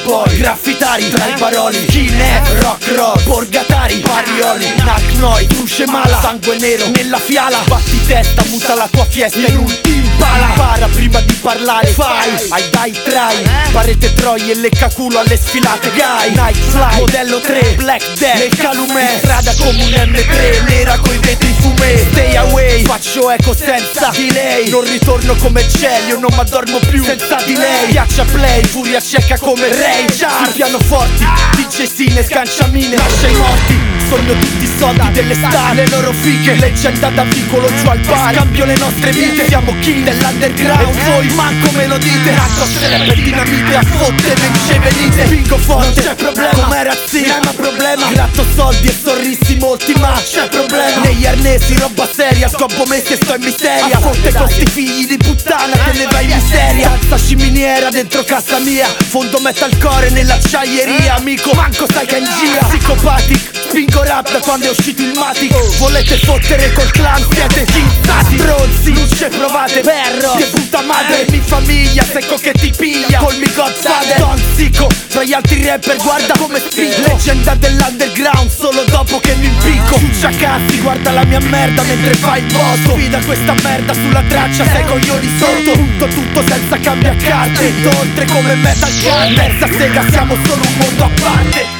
poi graffitari tra i paroli, skinhead, rock, borgatari, parioli, Nac Noi, luce mala, sangue nero nella fiala, batti testa, muta la tua fiesta in un impala. Para prima di parlare, fai, dai try, parete troie e lecca culo alle sfilate, guy, night fly, modello 3, black death, nel calumet, strada come un M3, nera coi vetri fumé, stay away, faccio eco senza delay, non ritorno come Celio, non m'addormo più senza di lei, piaccia play, furia cieca come Ray Charles, pianoforti, DJ Sine, scanciamine, lascia i morti, sogno tutti i soldi delle star, le loro fighe, leggenda da piccolo giù al bar, cambio le nostre vite, siamo king dell'underground, e voi manco me lo dite, atmosfera per dinamite, a fottere in venite, spingo forte, non c'è problema, come razzina, ma problema, gratto soldi e sorrisi molti, ma c'è problema, negli arnesi, roba seria, scoppo mesi e sto in miseria, a fotte con sti figli di puttana, te ne vai in miseria, alza sciminiera dentro casa mia, fondo metalcore nell'acciaieria, amico, manco sai che è in gira, psicopatic, spingo rap da quando è uscito il Matic, volete fottere col clan, siete schizzati, bronzi, luce provate, perro, che puta madre, mi famiglia, secco che ti piglia, col mi Godfather, Don Zico, tra gli altri rapper guarda come spicco, leggenda dell'underground solo dopo che mi impicco, ciuccia cazzi, guarda la mia merda mentre fai il botto, sfida questa merda sulla traccia, sei coglioni sotto, tutto senza cambia carte, oltre come Metal Gun, terza sega siamo solo un mondo a parte.